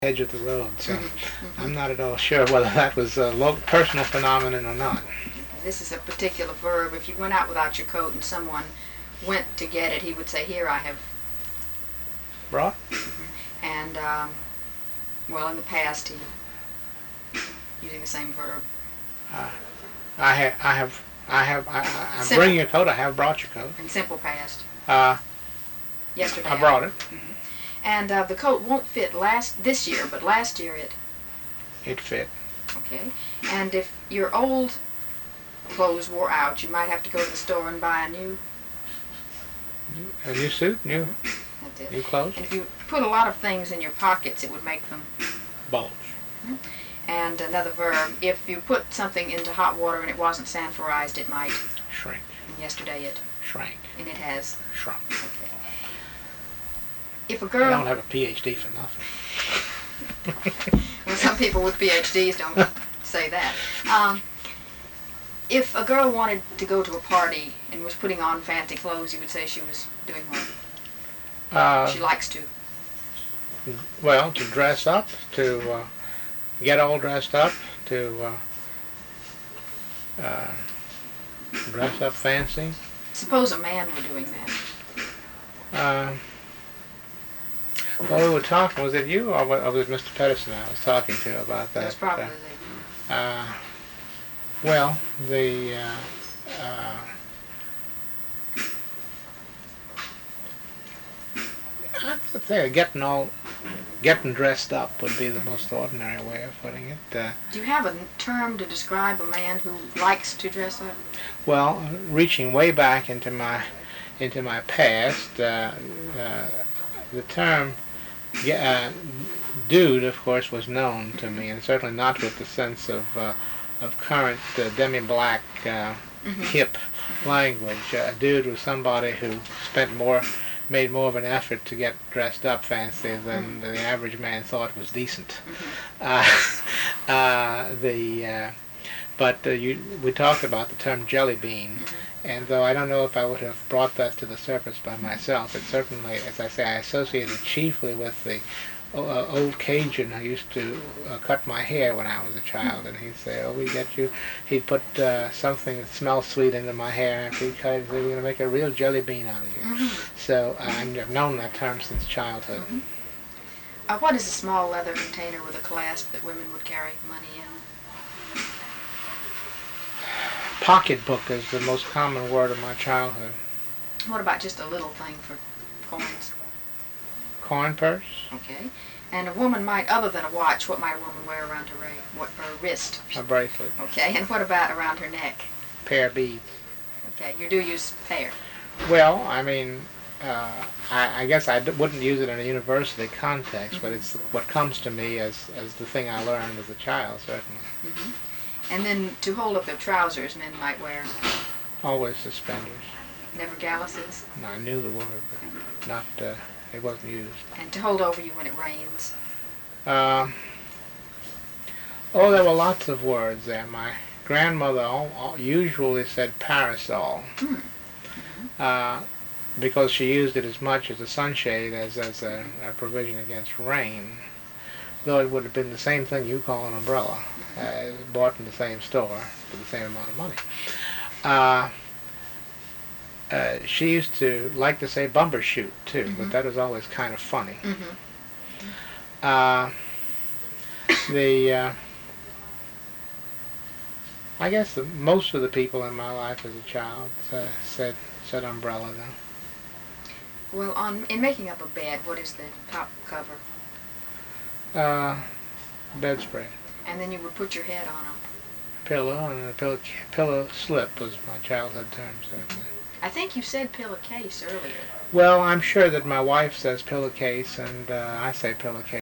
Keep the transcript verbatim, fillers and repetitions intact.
edge of the road, so Mhm, mhm. I'm not at all sure whether that was a local, personal phenomenon or not. This is a particular verb. If you went out without your coat and someone went to get it, he would say, "Here, I have." Brought? And, um, well, in the past, he using the same verb. Uh, I, ha- I have, I have, I, I, I'm Simple. bringing your coat. I have brought your coat. In simple past. Uh, Yesterday. I brought it. Mhm. And uh, the coat won't fit last this year, but last year it. It fit. Okay. And if your old clothes wore out, you might have to go to the store and buy a new. A new suit, new, That's it. new clothes. And if you put a lot of things in your pockets, it would make them. Bulge. And another verb, if you put something into hot water and it wasn't sanforized, it might. Shrink. And yesterday it. Shrank. And it has. Shrunk. Okay. If a I girl. don't have a P H D for nothing. Well, some people with P H Ds don't say that. Um, if a girl wanted to go to a party and was putting on fancy clothes, you would say she was doing what? Uh, She likes to. well, to dress up, to uh, get all dressed up, to uh, uh, dress up fancy. Suppose a man were doing that. Uh, well, we were talking, was it you or was it Mister Pedersen I was talking to about that? That's probably Uh, uh, well, the uh, uh, I would say getting all, getting dressed up would be the most ordinary way of putting it. Uh, Do you have a term to describe a man who likes to dress up? well, reaching way back into my into my past, uh, uh, the term uh, dude, of course, was known to me, and certainly not with the sense of uh, of current uh, demi-black uh, Mm-hmm. hip language. Uh, a dude was somebody who spent more, made more of an effort to get dressed up fancy than Mm-hmm. the average man thought was decent. Mm-hmm. Uh, uh, the uh, but uh, you, we talked about the term jelly bean. Mm-hmm. And though I don't know if I would have brought that to the surface by myself, it certainly, as I say, I associate it chiefly with the uh, old Cajun who used to uh, cut my hair when I was a child, and he'd say, "Oh, we get you." He'd put uh, something that smells sweet into my hair, and he'd cut it and say, "We're going to make a real jelly bean out of you." Mm-hmm. So uh, I've known that term since childhood. Mm-hmm. Uh, what is a small leather container with a clasp that women would carry money in? Pocketbook is the most common word of my childhood. What about just a little thing for coins? Coin purse? Okay. And a woman might, other than a watch, what might a woman wear around her, ra- what, her wrist? A bracelet. Okay. And what about around her neck? Pair of beads. Okay. You do use pair. Well, I mean, uh, I, I guess I d- wouldn't use it in a university context, Mm-hmm. but it's what comes to me as, as the thing I learned as a child, certainly. Mm-hmm. And then to hold up their trousers, men might wear Always suspenders. never galluses. And I knew the word, but not, uh, it wasn't used. And to hold over you when it rains. Um, oh, there were lots of words there. My grandmother all, all, usually said parasol. Hmm. Uh, because she used it as much as a sunshade as, as a, a provision against rain. Though it would have been the same thing you call an umbrella, uh, bought in the same store for the same amount of money. Uh, uh, she used to like to say bumbershoot too, Mm-hmm. but that was always kind of funny. Mm-hmm. Uh, the uh, I guess the, most of the people in my life as a child uh, said said umbrella though. Well, on in making up a bed, what is the top cover? Uh, bedspread. And then you would put your head on a. Pillow, and a pillow, pillow slip was my childhood term, certainly. I think you said pillowcase earlier. Well, I'm sure that my wife says pillowcase, and uh, I say pillowcase.